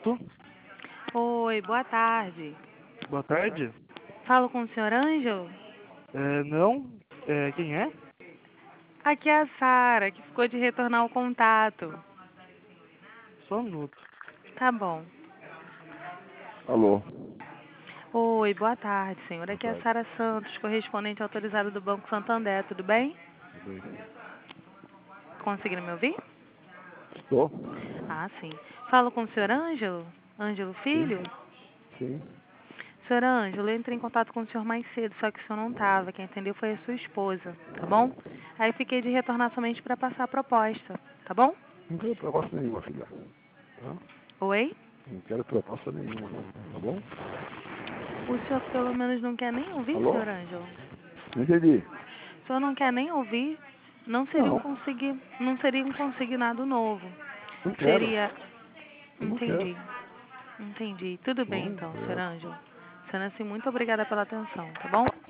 Pronto. Oi, boa tarde. Boa tarde. Falo com o senhor Ângelo? Não. Quem é? Aqui é a Sara, que ficou de retornar o contato. Só um minuto. Tá bom. Alô, Oi, boa tarde, senhor. boa Aqui é a tarde. Sara Santos, correspondente autorizada do Banco Santander, tudo bem? Tudo bem? Conseguiram me ouvir? Estou? Ah, sim. Falo com o senhor Ângelo? Ângelo Sim, Filho? sim. Senhor Ângelo, eu entrei em contato com o senhor mais cedo, só que o senhor não estava. Quem atendeu foi a sua esposa, tá bom? Aí fiquei de retornar somente para passar a proposta, tá bom? Não quero proposta nenhuma, filha. Tá? Oi? Não quero proposta nenhuma, tá bom? O senhor pelo menos não quer nem ouvir, Alô? senhor Ângelo? Não entendi. O senhor não quer nem ouvir? Não, Não seria um consignado novo. não quero. Seria. Eu não quero. Entendi. Entendi. Tudo bem Bom, então, senhor Ângelo. Sendo assim, muito obrigada pela atenção, tá bom?